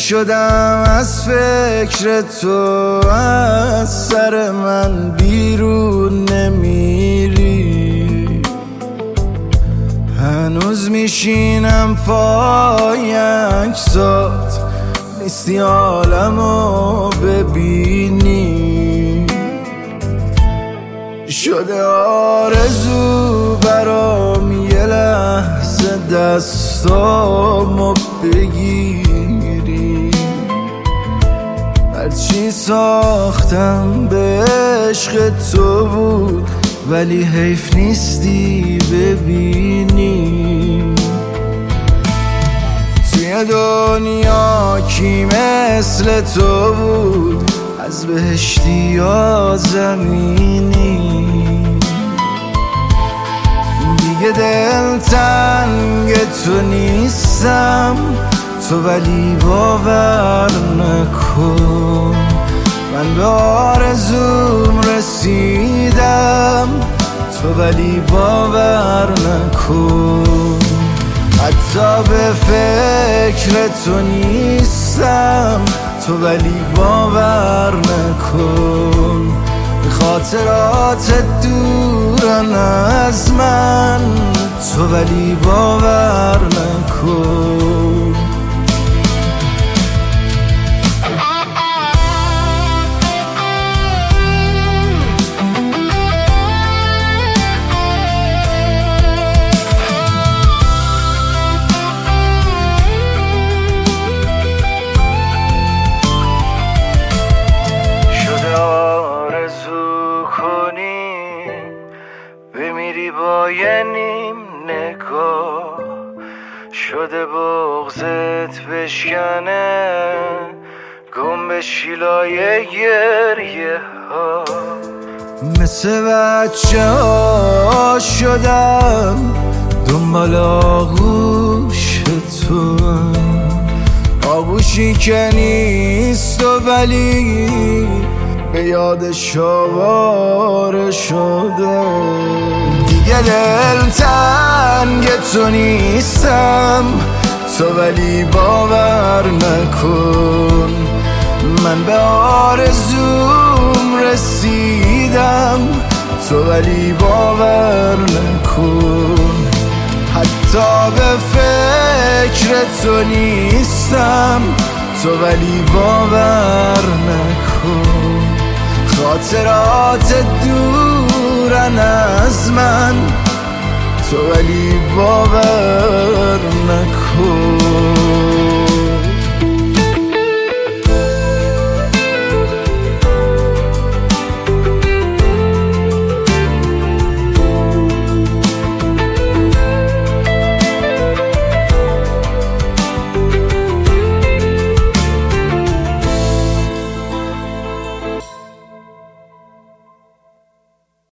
شدم از فکر تو، از سر من بیرون نمیری. هنوز میشینم پای عکسات، نیستی عالمو ببینی. شده آرزو برام یه لحظه دستامو بگیری. هرچی ساختم به عشق تو بود، ولی حیف نیستی ببینی. توی دنیا کی مثل تو بود، از بهشتی یا زمینی. دیگه دلتنگ تو نیستم، تو ولی باور نکن. من به آرزوم رسیدم، تو ولی باور نکن. حتی به فکر تو نیستم، تو ولی باور نکن. خاطرات دورن از من، تو ولی باور نکن. بمیری با یه نیم نگاه، شده بغضت بشکنه، گم به شیلای گریه ها. مثل بچه ها شدم دنبال آغوش تو، آغوشی که نیست و ولی به یادش آواره شده. دیگه دلتنگ تو نیستم، تو ولی باور نکن. من به آرزوم رسیدم، تو ولی باور نکن. حتی به فکر تو نیستم، تو ولی باور نکن. خاطرات دورن از من، تو ولی باور نکن.